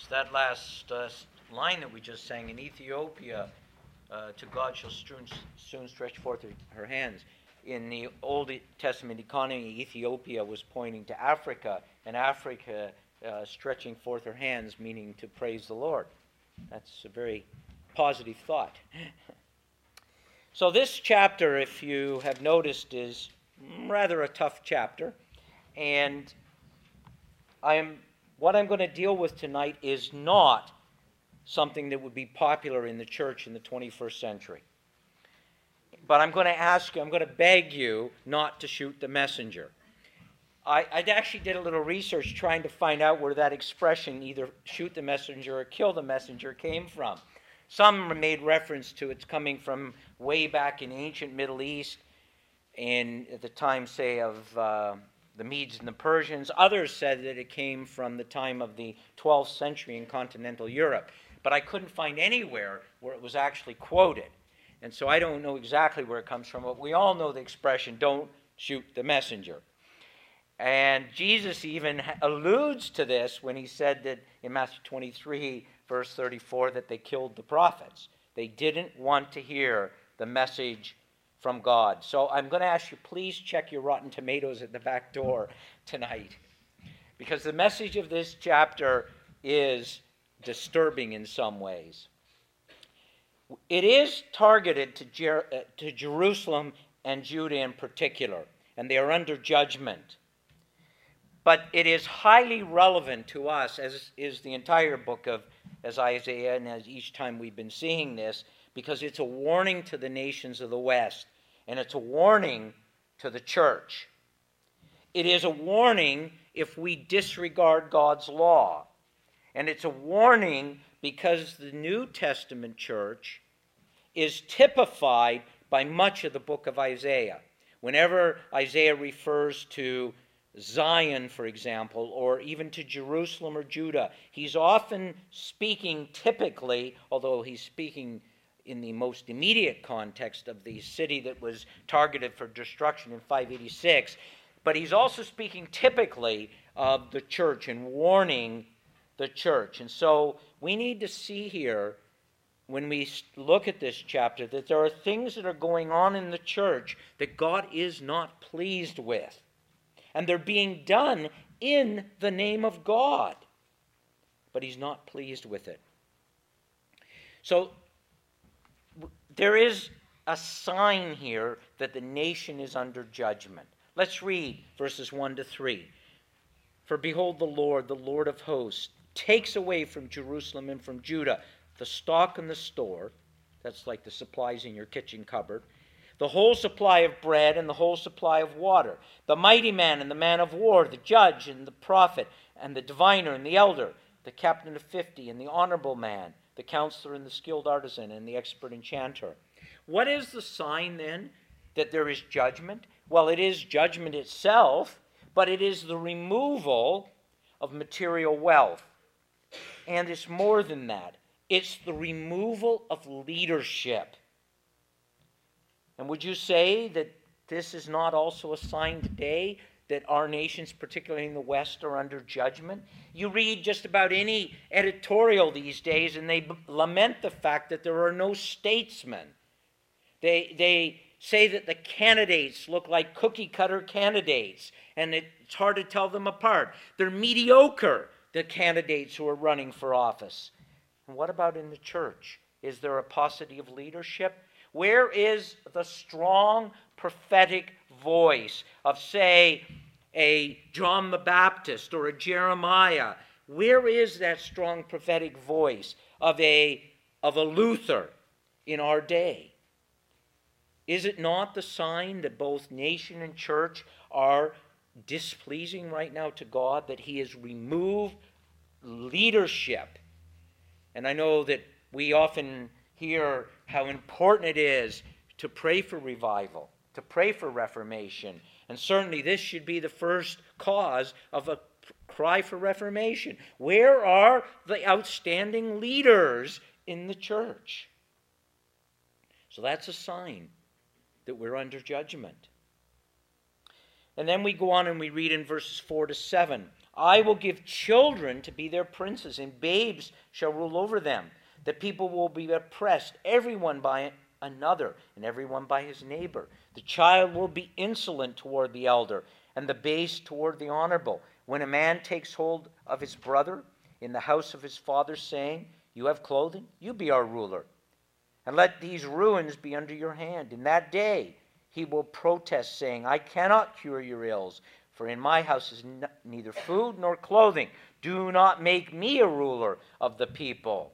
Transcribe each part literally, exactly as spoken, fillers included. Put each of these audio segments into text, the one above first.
It's that last uh, line that we just sang. In Ethiopia, uh, to God shall soon, soon stretch forth her, her hands. In the Old Testament economy, Ethiopia was pointing to Africa, and Africa uh, stretching forth her hands, meaning to praise the Lord. That's a very positive thought. So this chapter, if you have noticed, is rather a tough chapter. And I am, what I'm going to deal with tonight is not something that would be popular in the church in the twenty-first century. But I'm going to ask you, I'm going to beg you not to shoot the messenger. I, I actually did a little research trying to find out where that expression, either shoot the messenger or kill the messenger, came from. Some made reference to it's coming from way back in ancient Middle East, in at the time, say, of uh, the Medes and the Persians. Others said that it came from the time of the twelfth century in continental Europe. But I couldn't find anywhere where it was actually quoted. And so I don't know exactly where it comes from, but we all know the expression, don't shoot the messenger. And Jesus even alludes to this when he said that in Matthew twenty-three, verse thirty-four, that they killed the prophets. They didn't want to hear the message from God. So I'm going to ask you, please check your Rotten Tomatoes at the back door tonight. Because the message of this chapter is disturbing in some ways. It is targeted to, Jer- uh, to Jerusalem and Judah in particular, and they are under judgment. But it is highly relevant to us, as is the entire book of as Isaiah, and as each time we've been seeing this, because it's a warning to the nations of the West, and it's a warning to the church. It is a warning if we disregard God's law. And it's a warning because the New Testament church is typified by much of the book of Isaiah. Whenever Isaiah refers to Zion, for example, or even to Jerusalem or Judah, he's often speaking typically, although he's speaking in the most immediate context of the city that was targeted for destruction in five eighty-six, but he's also speaking typically of the church and warning the church. And so we need to see here, when we look at this chapter, that there are things that are going on in the church that God is not pleased with. And they're being done in the name of God. But he's not pleased with it. So there is a sign here that the nation is under judgment. Let's read verses one to three. For behold, the Lord, the Lord of hosts, takes away from Jerusalem and from Judah the stock and the store, that's like the supplies in your kitchen cupboard, the whole supply of bread and the whole supply of water, the mighty man and the man of war, the judge and the prophet and the diviner and the elder, the captain of fifty and the honorable man, the counselor and the skilled artisan and the expert enchanter. What is the sign then that there is judgment? Well, it is judgment itself, but it is the removal of material wealth. And it's more than that. It's the removal of leadership. And would you say that this is not also a sign today that our nations, particularly in the West, are under judgment? You read just about any editorial these days, and they b- lament the fact that there are no statesmen. They, they say that the candidates look like cookie-cutter candidates, and it's hard to tell them apart. They're mediocre, the candidates who are running for office. And what about in the church? Is there a paucity of leadership? Where is the strong prophetic voice of, say, a John the Baptist or a Jeremiah? Where is that strong prophetic voice of a, of a Luther in our day? Is it not the sign that both nation and church are displeasing right now to God, that he has removed leadership? And I know that we often hear how important it is to pray for revival, to pray for reformation. And certainly this should be the first cause of a cry for reformation. Where are the outstanding leaders in the church? So that's a sign that we're under judgment. And then we go on and we read in verses four to seven. I will give children to be their princes, and babes shall rule over them. The people will be oppressed, everyone by another, and everyone by his neighbor. The child will be insolent toward the elder, and the base toward the honorable. When a man takes hold of his brother in the house of his father, saying, You have clothing, you be our ruler. And let these ruins be under your hand. In that day he will protest, saying, I cannot cure your ills, for in my house is n- neither food nor clothing. Do not make me a ruler of the people.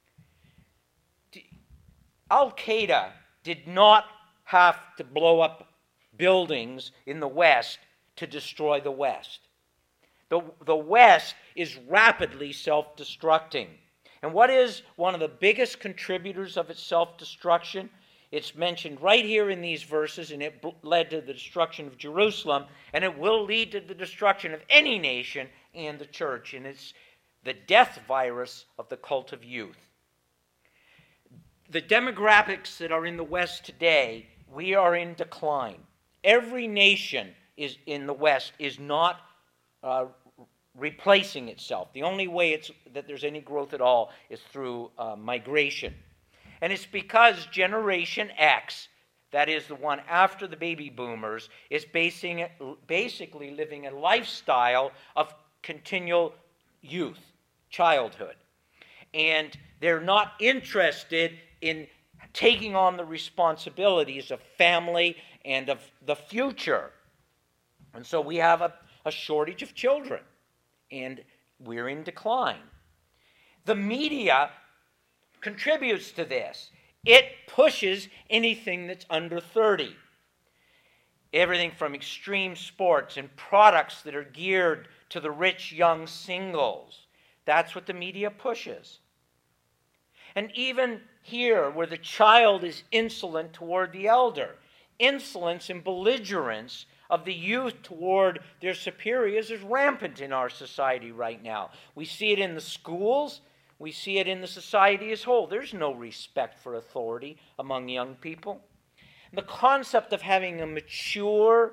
Al-Qaeda did not have to blow up buildings in the West to destroy the West. The, the West is rapidly self-destructing. And what is one of the biggest contributors of its self-destruction? It's mentioned right here in these verses, and it led to the destruction of Jerusalem, and it will lead to the destruction of any nation and the church. And it's the death virus of the cult of youth. The demographics that are in the West today, we are in decline. Every nation is in the West is not uh, replacing itself. The only way it's, that there's any growth at all is through uh, migration. And it's because Generation X, that is the one after the baby boomers, is basing, basically living a lifestyle of continual youth, childhood. And they're not interested in taking on the responsibilities of family and of the future. And so we have a, a shortage of children, and we're in decline. The media contributes to this. It pushes anything that's under thirty. Everything from extreme sports and products that are geared to the rich young singles. That's what the media pushes. And even here, where the child is insolent toward the elder, insolence and belligerence of the youth toward their superiors is rampant in our society right now. We see it in the schools. We see it in the society as a whole. There's no respect for authority among young people. The concept of having a mature,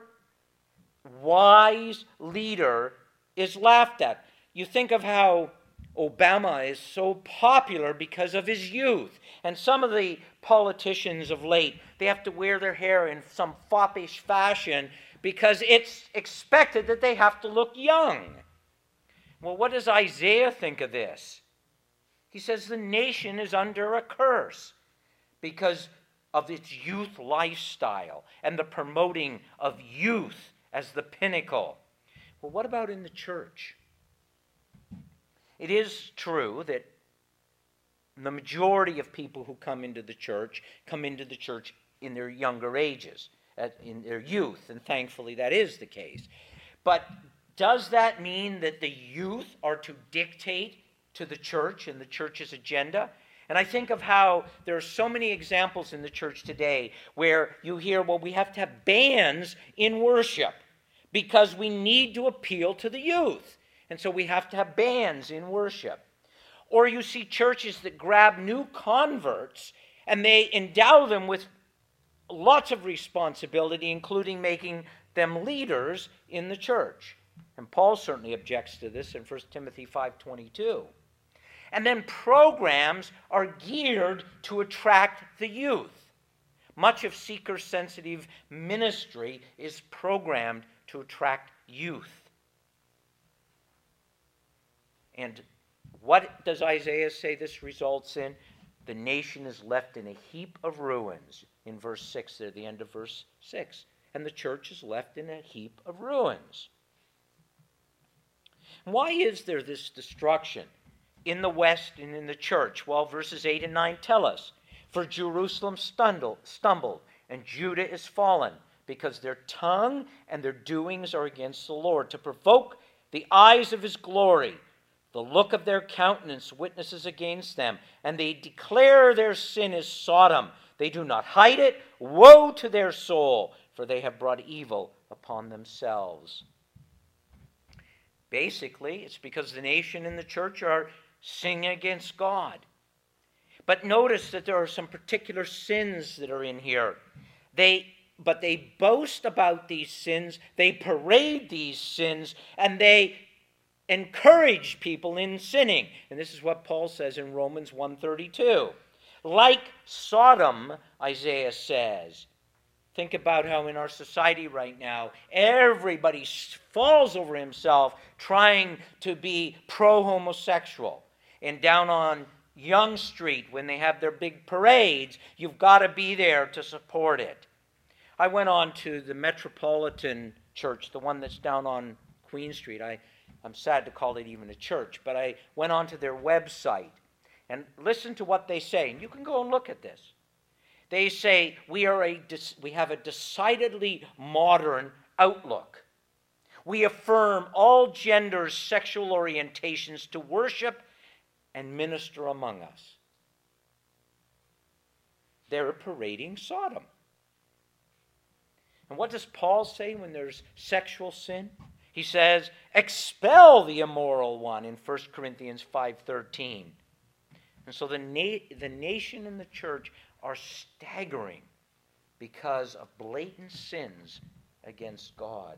wise leader is laughed at. You think of how Obama is so popular because of his youth. And some of the politicians of late, they have to wear their hair in some foppish fashion because it's expected that they have to look young. Well, what does Isaiah think of this? He says the nation is under a curse because of its youth lifestyle and the promoting of youth as the pinnacle. Well, what about in the church? It is true that the majority of people who come into the church come into the church in their younger ages, in their youth, and thankfully that is the case. But does that mean that the youth are to dictate to the church and the church's agenda? And I think of how there are so many examples in the church today where you hear, well, we have to have bands in worship because we need to appeal to the youth. And so we have to have bands in worship. Or you see churches that grab new converts and they endow them with lots of responsibility, including making them leaders in the church. And Paul certainly objects to this in First Timothy five twenty-two. And then programs are geared to attract the youth. Much of seeker-sensitive ministry is programmed to attract youth. And what does Isaiah say this results in? The nation is left in a heap of ruins. In verse six there, the end of verse six. And the church is left in a heap of ruins. Why is there this destruction in the West and in the church? Well, verses eight and nine tell us. For Jerusalem stumbled, stumbled, and Judah is fallen, because their tongue and their doings are against the Lord, to provoke the eyes of his glory. The look of their countenance witnesses against them, and they declare their sin is Sodom. They do not hide it. Woe to their soul, for they have brought evil upon themselves. Basically, it's because the nation and the church are sinning against God. But notice that there are some particular sins that are in here. They, but they boast about these sins, they parade these sins, and they encouraged people in sinning. And this is what Paul says in Romans one thirty-two. Like Sodom, Isaiah says. Think about how in our society right now, everybody falls over himself trying to be pro-homosexual. And down on Yonge Street, when they have their big parades, you've got to be there to support it. I went on to the Metropolitan Church, the one that's down on Queen Street. I, I'm sad to call it even a church, but I went on to their website and listen to what they say. And you can go and look at this. They say we are a we have a decidedly modern outlook. We affirm all genders' sexual orientations to worship and minister among us. They're parading Sodom. And what does Paul say when there's sexual sin? He says, expel the immoral one in First Corinthians five thirteen. And so the, na- the nation and the church are staggering because of blatant sins against God.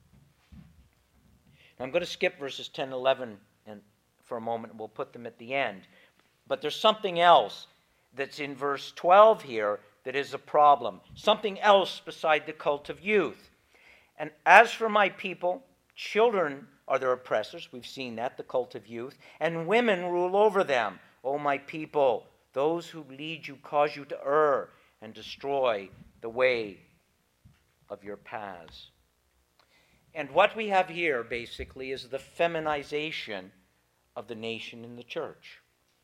Now I'm going to skip verses ten and eleven and for a moment, and we'll put them at the end. But there's something else that's in verse twelve here that is a problem. Something else beside the cult of youth. And as for my people, children are their oppressors. We've seen that, the cult of youth. And women rule over them. O my people, those who lead you cause you to err and destroy the way of your paths. And what we have here, basically, is the feminization of the nation and the church.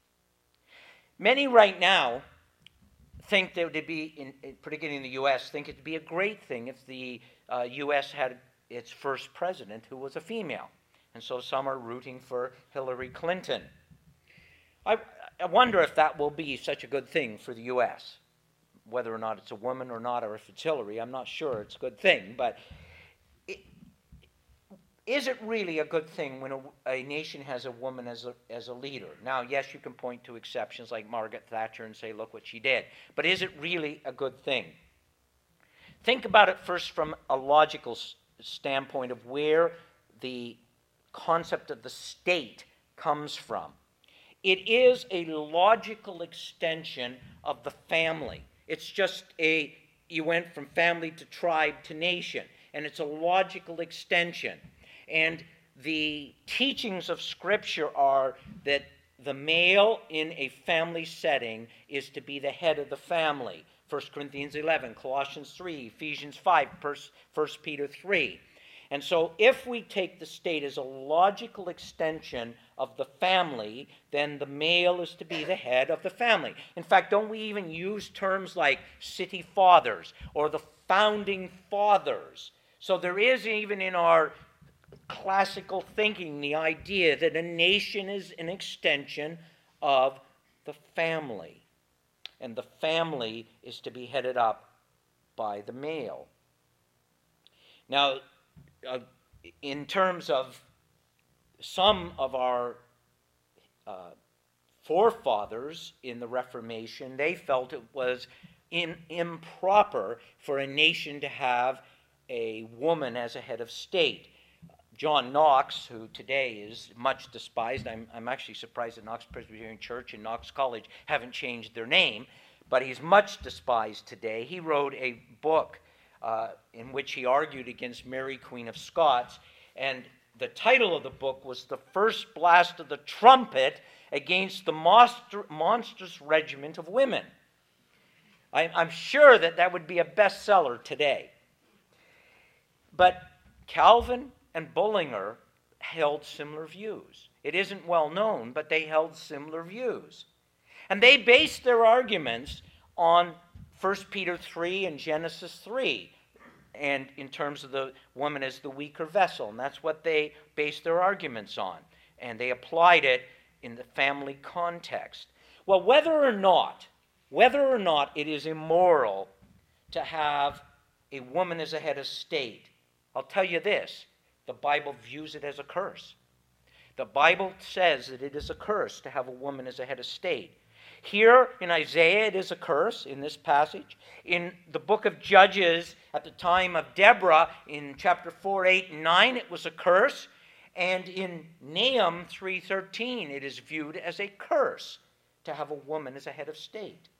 Many right now think that it would be, in, particularly in the U S, think it would be a great thing if the uh, U S had its first president who was a female. And so some are rooting for Hillary Clinton. I, I wonder if that will be such a good thing for the U S. Whether or not it's a woman or not, or if it's Hillary, I'm not sure it's a good thing. But it, is it really a good thing when a, a nation has a woman as a, as a leader? Now, yes, you can point to exceptions like Margaret Thatcher and say, look what she did. But is it really a good thing? Think about it first from a logical standpoint of where the concept of the state comes from. It is a logical extension of the family. It's just a, you went from family to tribe to nation, and it's a logical extension. And the teachings of Scripture are that the male in a family setting is to be the head of the family. First Corinthians eleven, Colossians three, Ephesians five, First Peter three. And so if we take the state as a logical extension of the family, then the male is to be the head of the family. In fact, don't we even use terms like city fathers or the founding fathers? So there is even in our classical thinking the idea that a nation is an extension of the family. And the family is to be headed up by the male. Now, uh, in terms of some of our uh, forefathers in the Reformation, they felt it was in, improper for a nation to have a woman as a head of state. John Knox, who today is much despised, I'm, I'm actually surprised that Knox Presbyterian Church and Knox College haven't changed their name, but he's much despised today. He wrote a book uh, in which he argued against Mary, Queen of Scots, and the title of the book was The First Blast of the Trumpet Against the Monster, Monstrous Regiment of Women. I, I'm sure that that would be a bestseller today. But Calvin and Bullinger held similar views. It isn't well known, but they held similar views. And they based their arguments on First Peter three and Genesis three, and in terms of the woman as the weaker vessel. And that's what they based their arguments on. And they applied it in the family context. Well, whether or not, whether or not it is immoral to have a woman as a head of state, I'll tell you this. The Bible views it as a curse. The Bible says that it is a curse to have a woman as a head of state. Here in Isaiah, it is a curse in this passage. In the book of Judges, at the time of Deborah, in chapter four, eight, and nine, it was a curse. And in Nahum three thirteen, it is viewed as a curse to have a woman as a head of state.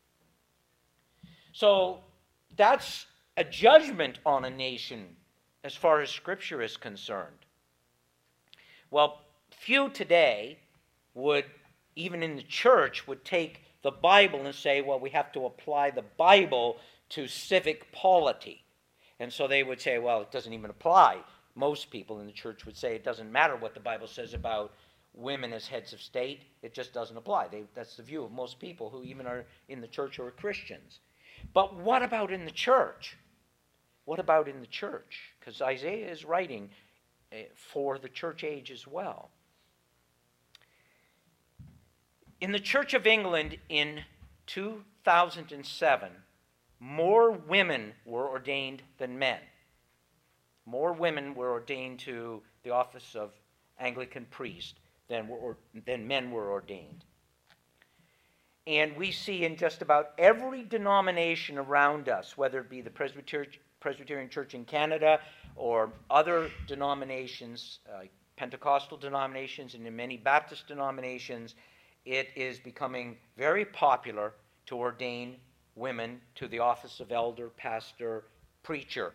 So that's a judgment on a nation as far as Scripture is concerned. Well, few today would, even in the church, would take the Bible and say, well, we have to apply the Bible to civic polity. And so they would say, well, it doesn't even apply. Most people in the church would say it doesn't matter what the Bible says about women as heads of state. It just doesn't apply. They, that's the view of most people who even are in the church or are Christians. But what about in the church? What about in the church? Because Isaiah is writing for the church age as well. In the Church of England in two thousand seven, more women were ordained than men. More women were ordained to the office of Anglican priest than, were, than men were ordained. And we see in just about every denomination around us, whether it be the Presbyterian, Presbyterian Church in Canada or other denominations, uh, Pentecostal denominations, and in many Baptist denominations, it is becoming very popular to ordain women to the office of elder, pastor, preacher.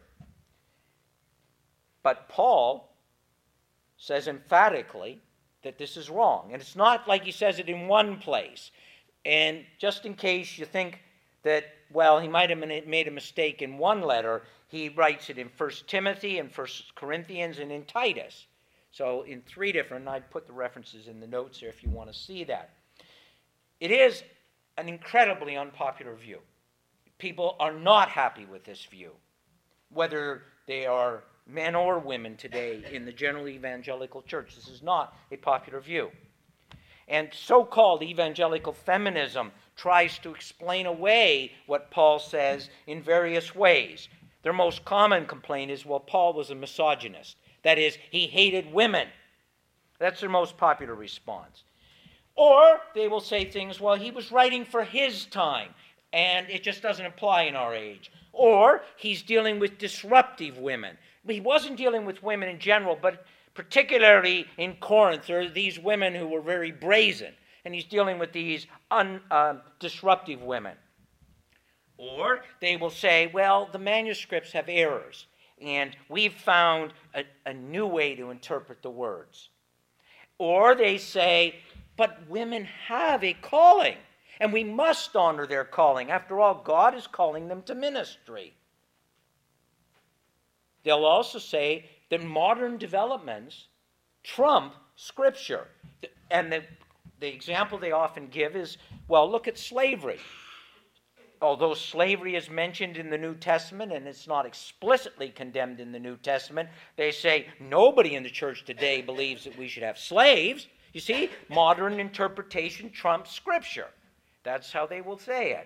But Paul says emphatically that this is wrong. And it's not like he says it in one place. And just in case you think that, well, he might have made a mistake in one letter, he writes it in First Timothy and First Corinthians and in Titus. So in three different, I'd put the references in the notes here if you want to see that. It is an incredibly unpopular view. People are not happy with this view, whether they are men or women today in the general evangelical church. This is not a popular view. And so-called evangelical feminism tries to explain away what Paul says in various ways. Their most common complaint is, well, Paul was a misogynist. That is, he hated women. That's their most popular response. Or they will say things, well, he was writing for his time, and it just doesn't apply in our age. Or he's dealing with disruptive women. He wasn't dealing with women in general, but particularly in Corinth, there are these women who were very brazen, and he's dealing with these un, uh, disruptive women. Or they will say, well, the manuscripts have errors, and we've found a, a new way to interpret the words. Or they say, but women have a calling, and we must honor their calling. After all, God is calling them to ministry. They'll also say that modern developments trump Scripture. And the, the example they often give is, well, look at slavery. Although slavery is mentioned in the New Testament and it's not explicitly condemned in the New Testament, they say nobody in the church today believes that we should have slaves. You see, modern interpretation trumps Scripture. That's how they will say it.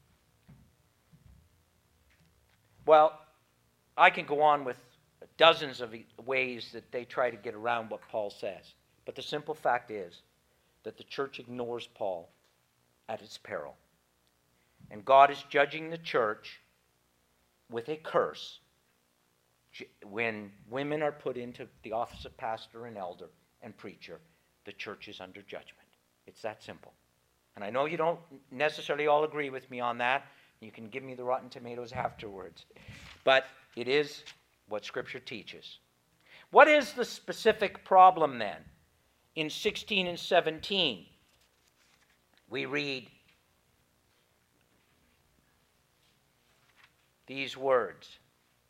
Well, I can go on with dozens of ways that they try to get around what Paul says. But the simple fact is that the church ignores Paul at its peril. And God is judging the church with a curse when women are put into the office of pastor and elder and preacher. The church is under judgment. It's that simple. And I know you don't necessarily all agree with me on that. You can give me the rotten tomatoes afterwards. But it is what Scripture teaches. What is the specific problem then? In sixteen and seventeen, we read these words.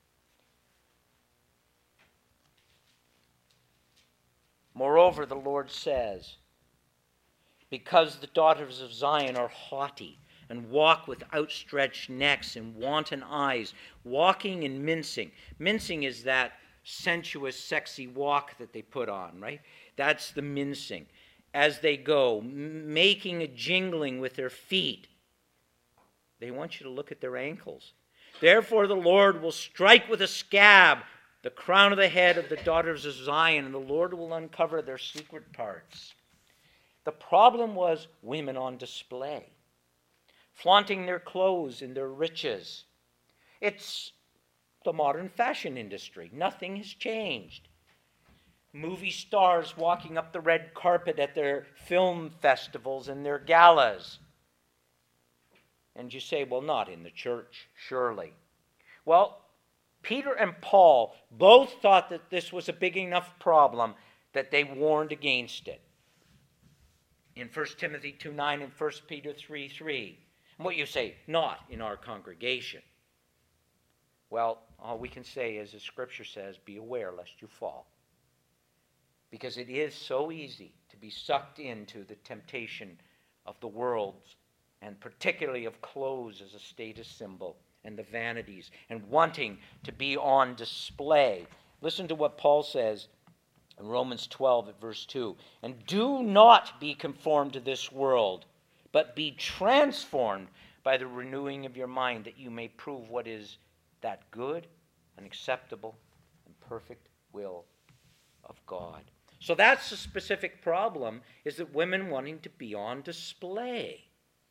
Moreover, the Lord says, because the daughters of Zion are haughty and walk with outstretched necks and wanton eyes, walking and mincing. Mincing is that sensuous, sexy walk that they put on, right? That's the mincing. As they go, making a jingling with their feet. They want you to look at their ankles. Therefore the Lord will strike with a scab the crown of the head of the daughters of Zion, and the Lord will uncover their secret parts. The problem was women on display, flaunting their clothes and their riches. It's the modern fashion industry. Nothing has changed. movie stars walking up the red carpet at their film festivals and their galas. And you say, well, not in the church, surely. Well, Peter and Paul both thought that this was a big enough problem that they warned against it. In First Timothy two nine and First Peter three three. And what you say, not in our congregation. Well, all we can say is, the Scripture says, be aware lest you fall. Because it is so easy to be sucked into the temptation of the world, and particularly of clothes as a status symbol, and the vanities, and wanting to be on display. Listen to what Paul says in Romans twelve at verse two. And do not be conformed to this world, but be transformed by the renewing of your mind, that you may prove what is that good and acceptable and perfect will of God. So that's the specific problem, is that women wanting to be on display.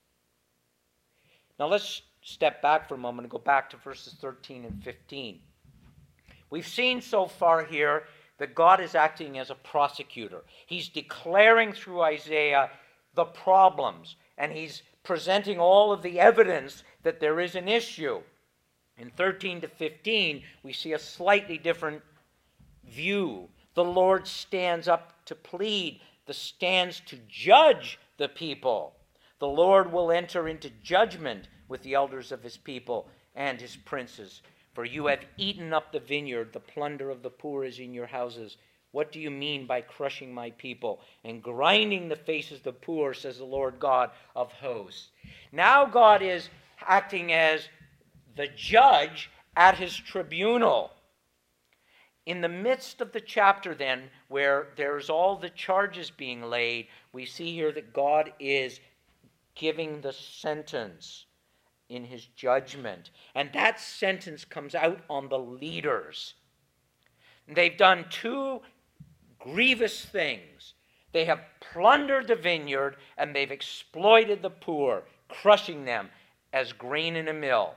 Now let's step back for a moment and go back to verses thirteen and fifteen. We've seen so far here that God is acting as a prosecutor. He's declaring through Isaiah the problems, and he's presenting all of the evidence that there is an issue. In thirteen to fifteen, we see a slightly different view. The Lord stands up to plead, the stands to judge the people. The Lord will enter into judgment with the elders of his people and his princes. For you have eaten up the vineyard, the plunder of the poor is in your houses. What do you mean by crushing my people and grinding the faces of the poor, says the Lord God of hosts. Now God is acting as the judge at his tribunal. In the midst of the chapter then, where there's all the charges being laid, we see here that God is giving the sentence in his judgment. And that sentence comes out on the leaders. They've done two grievous things. They have plundered the vineyard and they've exploited the poor, crushing them as grain in a mill.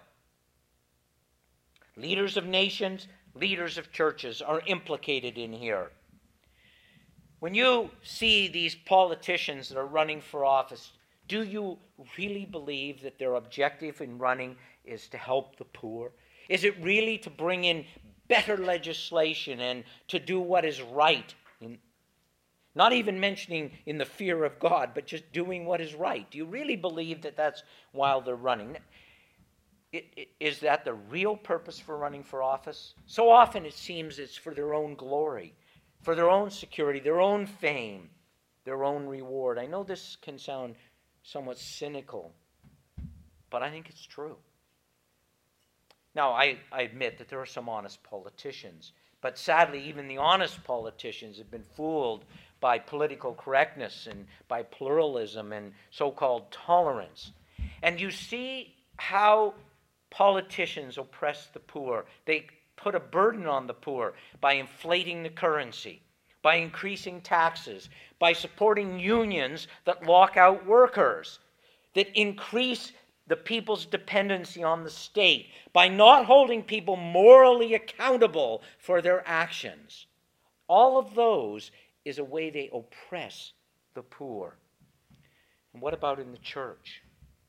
Leaders of nations, leaders of churches are implicated in here. When you see these politicians that are running for office, do you really believe that their objective in running is to help the poor? Is it really to bring in better legislation and to do what is right? In, not even mentioning in the fear of God, but just doing what is right. Do you really believe that that's while they're running? It, it, is that the real purpose for running for office? So often it seems it's for their own glory, for their own security, their own fame, their own reward. I know this can sound somewhat cynical, but I think it's true. Now, I, I admit that there are some honest politicians, but sadly, even the honest politicians have been fooled by political correctness and by pluralism and so-called tolerance. And you see how politicians oppress the poor. They put a burden on the poor by inflating the currency, by increasing taxes, by supporting unions that lock out workers, that increase the people's dependency on the state, by not holding people morally accountable for their actions. All of those is a way they oppress the poor. And what about in the church?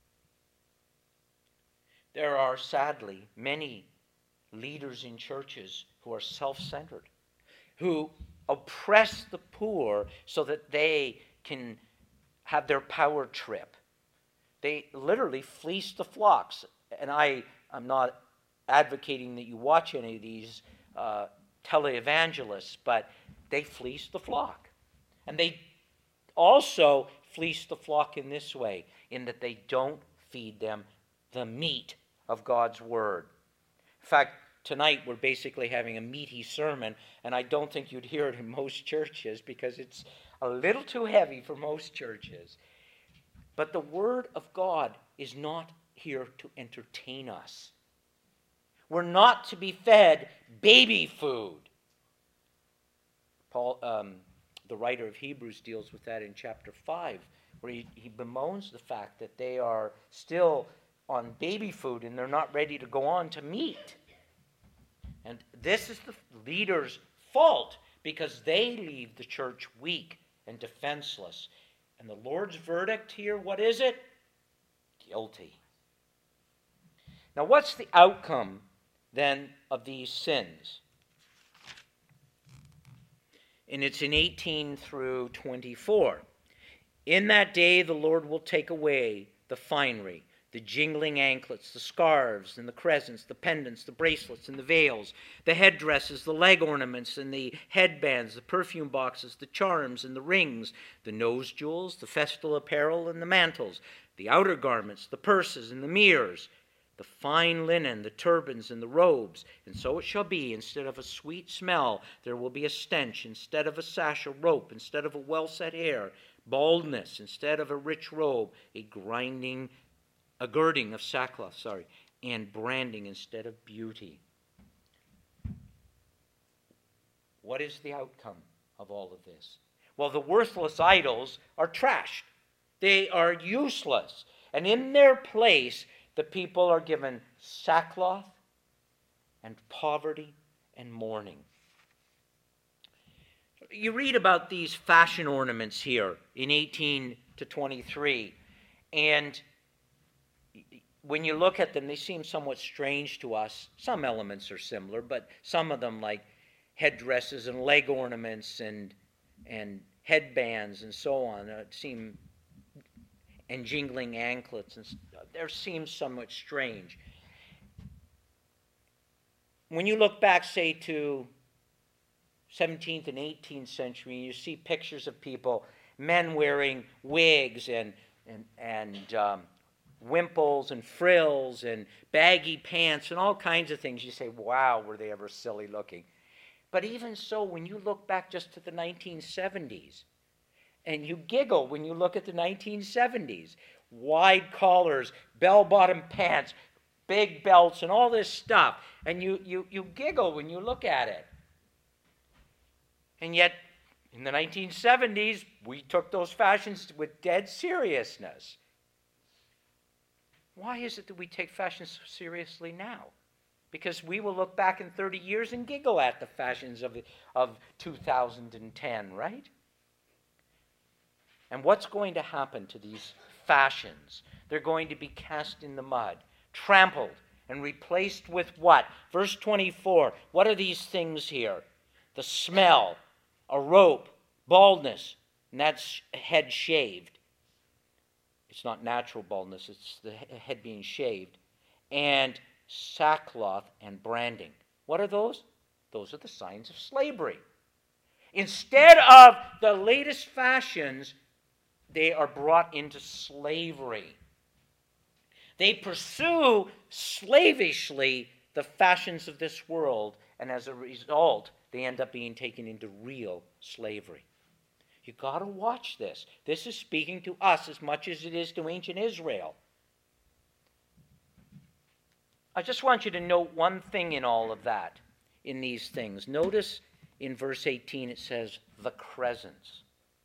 There are, sadly, many leaders in churches who are self-centered, who oppress the poor so that they can have their power trip. They literally fleece the flocks. And I am not advocating that you watch any of these uh, televangelists, but they fleece the flock. And they also fleece the flock in this way, in that they don't feed them the meat of God's word. In fact, tonight we're basically having a meaty sermon, and I don't think you'd hear it in most churches because it's a little too heavy for most churches. But the word of God is not here to entertain us. We're not to be fed baby food. Paul, um, the writer of Hebrews, deals with that in chapter five, where he, he bemoans the fact that they are still on baby food and they're not ready to go on to meat. And this is the leader's fault, because they leave the church weak and defenseless. And the Lord's verdict here, what is it? Guilty. Now, what's the outcome then of these sins? And it's in eighteen through twenty-four. In that day the Lord will take away the finery, the jingling anklets, the scarves and the crescents, the pendants, the bracelets and the veils, the headdresses, the leg ornaments and the headbands, the perfume boxes, the charms and the rings, the nose jewels, the festal apparel and the mantles, the outer garments, the purses and the mirrors, the fine linen, the turbans and the robes. And so it shall be, instead of a sweet smell, there will be a stench, instead of a sash, a rope, instead of a well-set hair, baldness, instead of a rich robe, a grinding A girding of sackcloth, sorry, and branding instead of beauty. What is the outcome of all of this? Well, the worthless idols are trashed. They are useless. And in their place, the people are given sackcloth and poverty and mourning. You read about these fashion ornaments here in eighteen to twenty-three, and when you look at them, they seem somewhat strange to us. Some elements are similar, but some of them, like headdresses and leg ornaments and and headbands and so on, uh, seem and jingling anklets, and there seems somewhat strange. When you look back, say, to seventeenth and eighteenth century, you see pictures of people, men wearing wigs and and and um, wimples and frills and baggy pants and all kinds of things. You say, wow, were they ever silly looking. But even so, when you look back just to the nineteen seventies, and you giggle when you look at the nineteen seventies, wide collars, bell-bottom pants, big belts, and all this stuff, and you, you, you giggle when you look at it. And yet, in the nineteen seventies, we took those fashions with dead seriousness. Why is it that we take fashion so seriously now? Because we will look back in thirty years and giggle at the fashions of, of two thousand ten, right? And what's going to happen to these fashions? They're going to be cast in the mud, trampled, and replaced with what? Verse twenty-four, what are these things here? The smell, a rope, baldness, and that's head shaved. It's not natural baldness, it's the head being shaved. And sackcloth and branding. What are those? Those are the signs of slavery. Instead of the latest fashions, they are brought into slavery. They pursue slavishly the fashions of this world, and as a result, they end up being taken into real slavery. You got to watch this. This is speaking to us as much as it is to ancient Israel. I just want you to note one thing in all of that, in these things. Notice in verse eighteen it says, the crescents.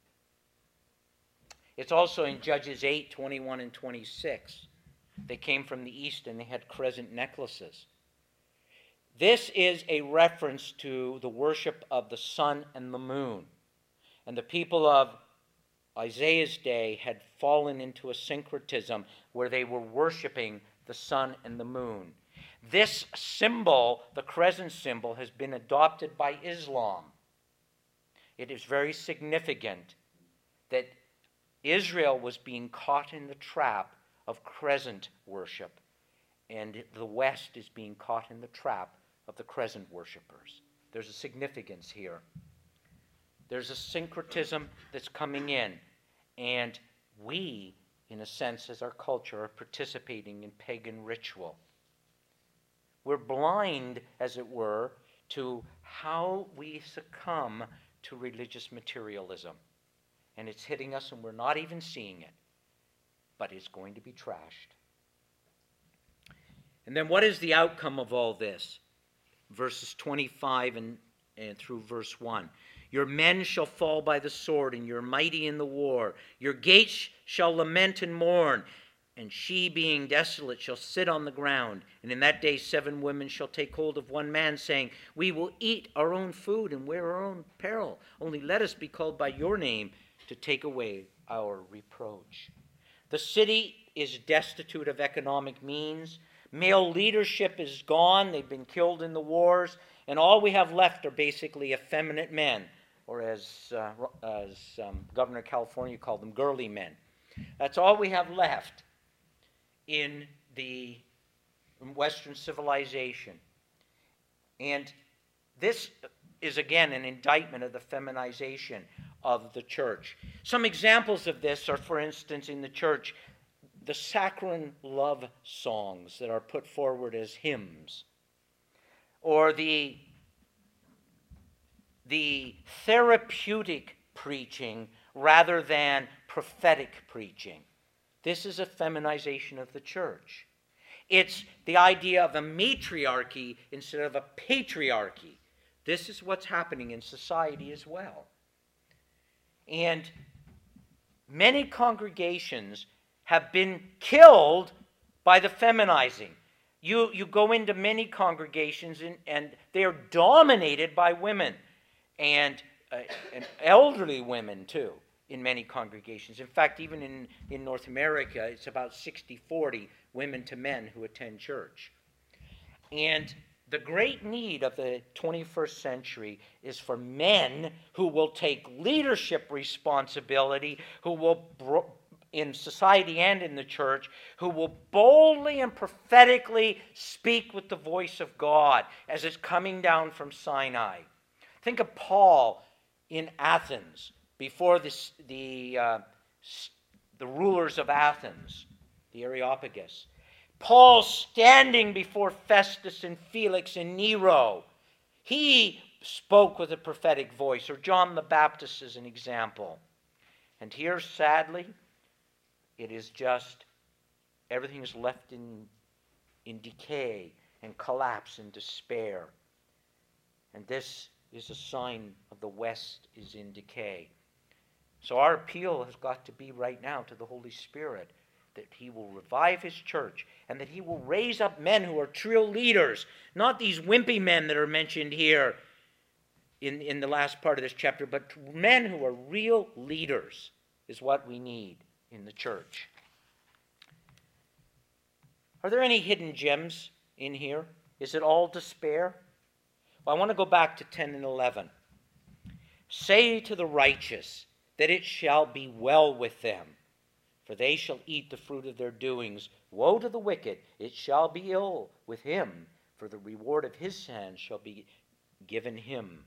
It's also in Judges eight, twenty-one and twenty-six. They came from the east and they had crescent necklaces. This is a reference to the worship of the sun and the moon. And the people of Isaiah's day had fallen into a syncretism where they were worshiping the sun and the moon. This symbol, the crescent symbol, has been adopted by Islam. It is very significant that Israel was being caught in the trap of crescent worship, and the West is being caught in the trap of the crescent worshipers. There's a significance here. There's a syncretism that's coming in, and we, in a sense, as our culture, are participating in pagan ritual. We're blind, as it were, to how we succumb to religious materialism. And it's hitting us, and we're not even seeing it. But it's going to be trashed. And then what is the outcome of all this? Verses twenty-five and, and through verse one. Your men shall fall by the sword, and your mighty in the war. Your gates shall lament and mourn. And she, being desolate, shall sit on the ground. And in that day seven women shall take hold of one man, saying, We will eat our own food and wear our own apparel. Only let us be called by your name to take away our reproach. The city is destitute of economic means. Male leadership is gone. They've been killed in the wars. And all we have left are basically effeminate men, or as, uh, as um, Governor of California called them, girly men. That's all we have left in the Western civilization. And this is, again, an indictment of the feminization of the church. Some examples of this are, for instance, in the church, the saccharine love songs that are put forward as hymns, or the, the therapeutic preaching rather than prophetic preaching. This is a feminization of the church. It's the idea of a matriarchy instead of a patriarchy. This is what's happening in society as well. And many congregations have been killed by the feminizing. You, you go into many congregations and, and they are dominated by women, and, uh, and elderly women too, in many congregations. In fact, even in, in North America, it's about sixty forty women to men who attend church. And the great need of the twenty-first century is for men who will take leadership responsibility, who will, in society and in the church, who will boldly and prophetically speak with the voice of God as it's coming down from Sinai. Think of Paul in Athens, before this, the, uh, the rulers of Athens, the Areopagus. Paul standing before Festus and Felix and Nero. He spoke with a prophetic voice, or John the Baptist as an example. And here, sadly, it is just everything is left in, in decay and collapse and despair. And this is a sign of the West is in decay. So our appeal has got to be right now to the Holy Spirit, that he will revive his church and that he will raise up men who are true leaders, not these wimpy men that are mentioned here in, in the last part of this chapter, but men who are real leaders is what we need in the church. Are there any hidden gems in here? Is it all despair? Well, I want to go back to ten and eleven. Say to the righteous that it shall be well with them, for they shall eat the fruit of their doings. Woe to the wicked, it shall be ill with him, for the reward of his hand shall be given him.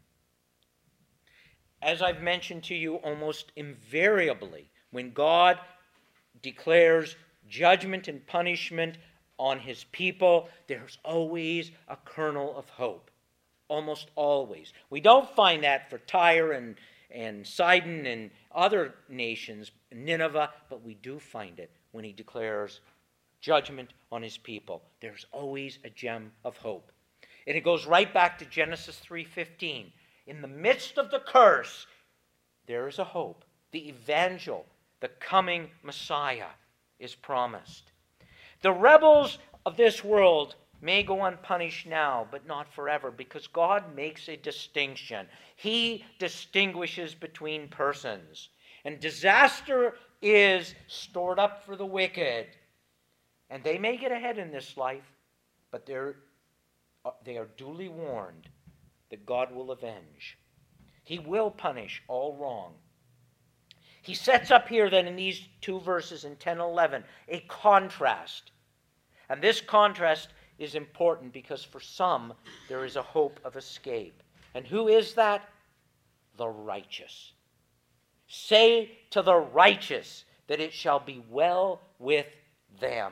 As I've mentioned to you, almost invariably, when God declares judgment and punishment on his people, there's always a kernel of hope. Almost always. We don't find that for Tyre and, and Sidon and other nations, Nineveh, but we do find it when he declares judgment on his people. There's always a gem of hope. And it goes right back to Genesis three fifteen. In the midst of the curse, there is a hope. The evangel, the coming Messiah, is promised. The rebels of this world may go unpunished now, but not forever, because God makes a distinction. He distinguishes between persons. And disaster is stored up for the wicked. And they may get ahead in this life, but they're, they are duly warned that God will avenge. He will punish all wrong. He sets up here then in these two verses in ten and eleven a contrast. And this contrast is important because for some there is a hope of escape. And who is that? The righteous. Say to the righteous that it shall be well with them.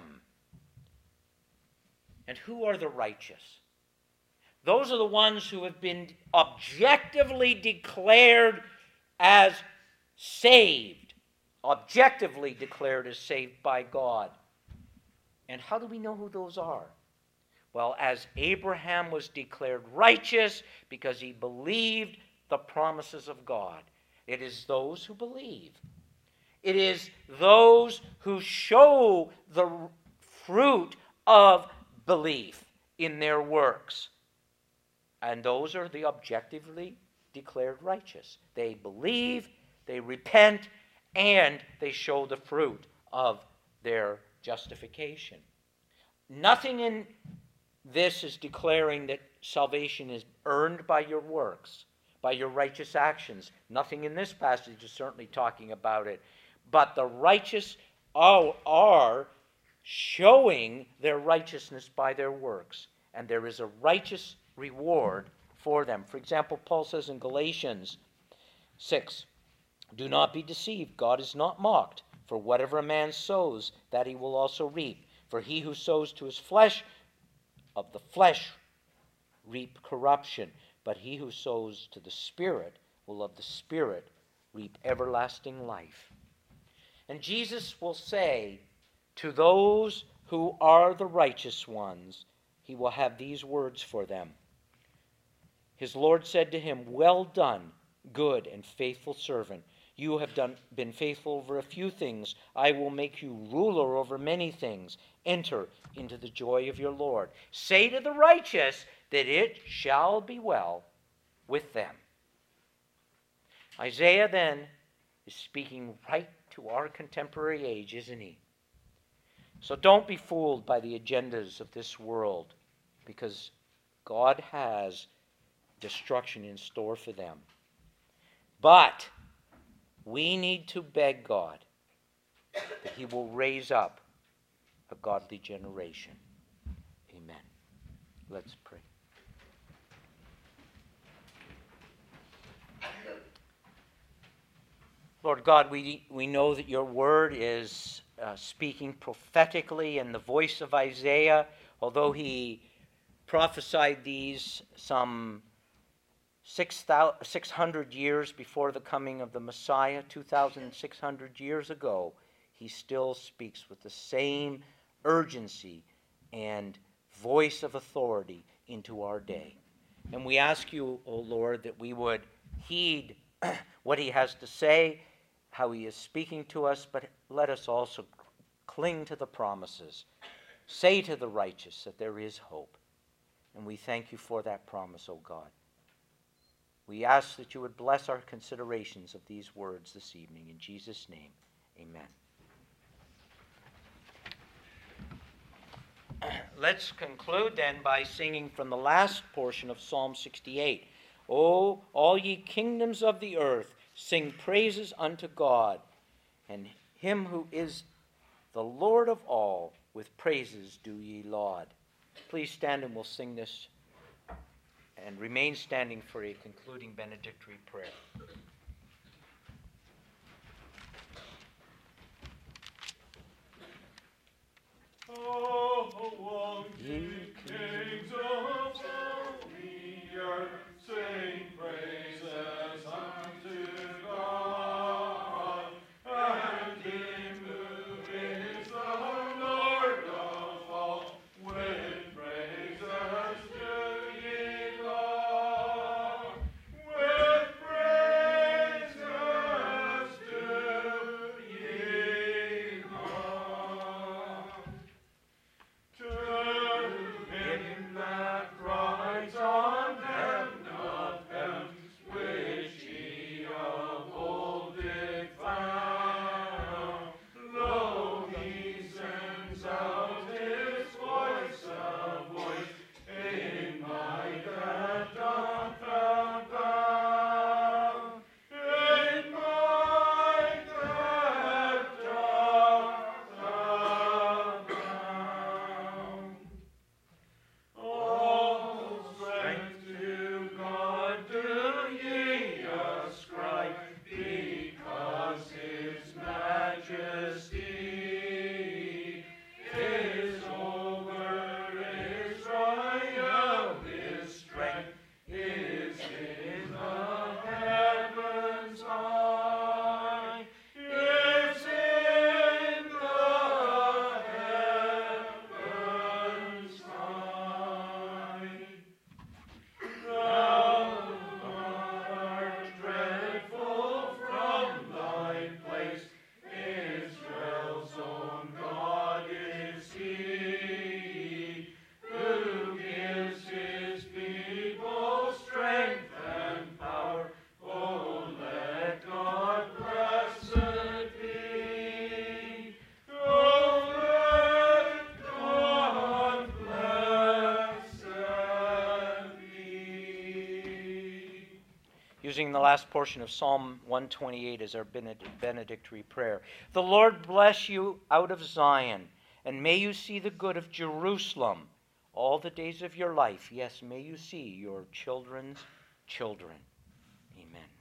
And who are the righteous? Those are the ones who have been objectively declared as saved. Objectively declared as saved by God. And how do we know who those are? Well, as Abraham was declared righteous because he believed the promises of God. It is those who believe. It is those who show the fruit of belief in their works. And those are the objectively declared righteous. They believe, they repent, and they show the fruit of their justification. Nothing in this is declaring that salvation is earned by your works, by your righteous actions. Nothing in this passage is certainly talking about it. But the righteous are, are showing their righteousness by their works. And there is a righteous reward for them. For example, Paul says in Galatians six, "Do not be deceived. God is not mocked. For whatever a man sows, that he will also reap. For he who sows to his flesh, of the flesh reap corruption. But he who sows to the Spirit will of the Spirit reap everlasting life." And Jesus will say to those who are the righteous ones, he will have these words for them. His Lord said to him, "Well done, good and faithful servant. You have done, been faithful over a few things. I will make you ruler over many things. Enter into the joy of your Lord." Say to the righteous that it shall be well with them. Isaiah then is speaking right to our contemporary age, isn't he? So don't be fooled by the agendas of this world, because God has destruction in store for them. But we need to beg God that he will raise up a godly generation. Amen. Let's pray. Lord God, we, we know that your word is uh, speaking prophetically in the voice of Isaiah, although he prophesied these some six hundred years before the coming of the Messiah, two thousand six hundred years ago. He still speaks with the same urgency and voice of authority into our day. And we ask you, O Lord, that we would heed what he has to say, how he is speaking to us, but let us also cling to the promises. Say to the righteous that there is hope. And we thank you for that promise, O God. We ask that you would bless our considerations of these words this evening. In Jesus' name, amen. Let's conclude then by singing from the last portion of Psalm sixty-eight. "O all ye kingdoms of the earth, sing praises unto God, and him who is the Lord of all, with praises do ye laud." Please stand and we'll sing this and remain standing for a concluding benedictory prayer. Oh, ye kings of the earth, sing praises unto God, and him who is the Lord of all, with praises do ye laud, with praises do ye laud. To him that rides on heaven of heavens, which he of old did found, lo, he sends out his voice, a voice in might that doth abound, in might that doth abound. All strength to God do ye ascribe, because his majesty is over Israel, his strength is in the heavens high, is in the heavens high. Thou art dreadful from thy place, Israel's using the last portion of Psalm one twenty-eight as our benedictory prayer. The Lord bless you out of Zion, and may you see the good of Jerusalem all the days of your life. Yes, may you see your children's children. Amen.